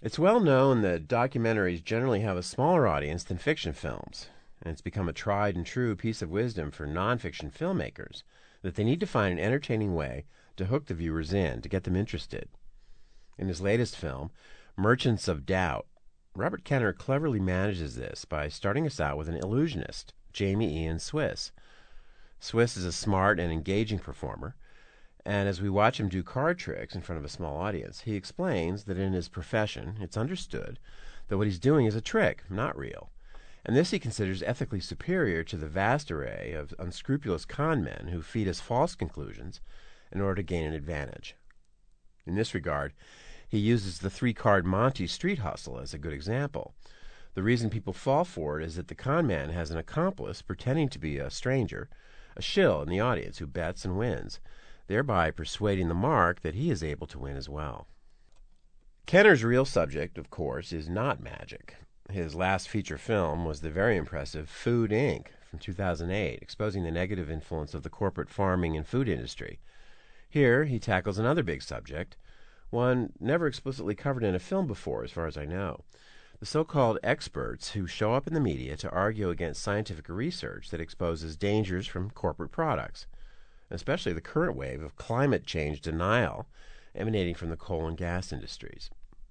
It's well known that documentaries generally have a smaller audience than fiction films, and it's become a tried and true piece of wisdom for nonfiction filmmakers that they need to find an entertaining way to hook the viewers in, to get them interested. In his latest film, Merchants of Doubt, Robert Kenner cleverly manages this by starting us out with an illusionist, Jamie Ian Swiss. Swiss is a smart and engaging performer, and as we watch him do card tricks in front of a small audience, he explains that in his profession it's understood that what he's doing is a trick, not real. And this he considers ethically superior to the vast array of unscrupulous con men who feed us false conclusions in order to gain an advantage. In this regard, he uses the three-card Monte street hustle as a good example. The reason people fall for it is that the con man has an accomplice pretending to be a stranger, a shill in the audience who bets and wins, thereby persuading the mark that he is able to win as well. Kenner's real subject, of course, is not magic. His last feature film was the very impressive Food, Inc. from 2008, exposing the negative influence of the corporate farming and food industry. Here, he tackles another big subject, one never explicitly covered in a film before, as far as I know. The so-called experts who show up in the media to argue against scientific research that exposes dangers from corporate products, especially the current wave of climate change denial emanating from the coal and gas industries.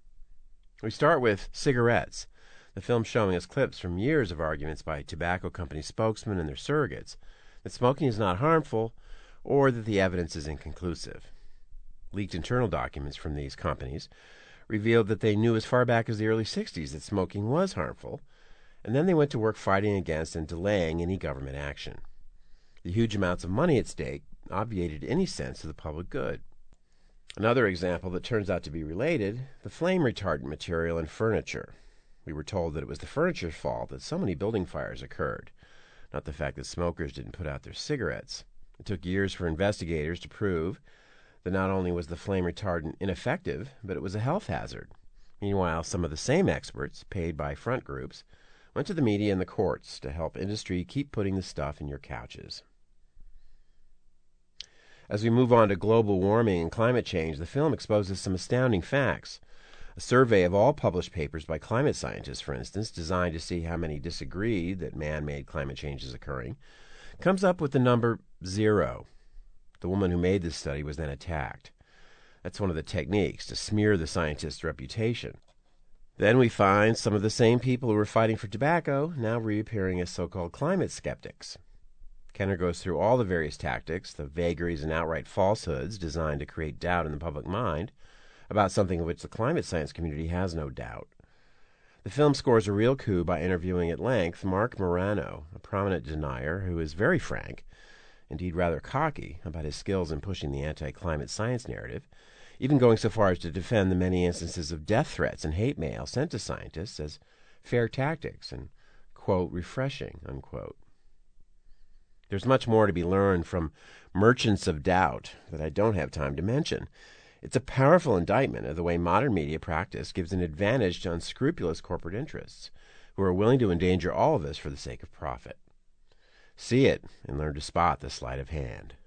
We start with cigarettes, the film showing us clips from years of arguments by tobacco company spokesmen and their surrogates that smoking is not harmful or that the evidence is inconclusive. Leaked internal documents from these companies revealed that they knew as far back as the early 60s that smoking was harmful, and then they went to work fighting against and delaying any government action. The huge amounts of money at stake obviated any sense of the public good. Another example that turns out to be related, the flame retardant material in furniture. We were told that it was the furniture's fault that so many building fires occurred, not the fact that smokers didn't put out their cigarettes. It took years for investigators to prove that not only was the flame retardant ineffective, but it was a health hazard. Meanwhile, some of the same experts, paid by front groups, went to the media and the courts to help industry keep putting the stuff in your couches. As we move on to global warming and climate change, the film exposes some astounding facts. A survey of all published papers by climate scientists, for instance, designed to see how many disagreed that man-made climate change is occurring, comes up with the number 0. The woman who made this study was then attacked. That's one of the techniques, to smear the scientist's reputation. Then we find some of the same people who were fighting for tobacco now reappearing as so-called climate skeptics. Kenner goes through all the various tactics, the vagaries and outright falsehoods designed to create doubt in the public mind about something of which the climate science community has no doubt. The film scores a real coup by interviewing at length Mark Morano, a prominent denier who is very frank, indeed rather cocky, about his skills in pushing the anti-climate science narrative, even going so far as to defend the many instances of death threats and hate mail sent to scientists as fair tactics and, quote, refreshing, unquote. There's much more to be learned from Merchants of Doubt that I don't have time to mention. It's a powerful indictment of the way modern media practice gives an advantage to unscrupulous corporate interests who are willing to endanger all of us for the sake of profit. See it and learn to spot the sleight of hand.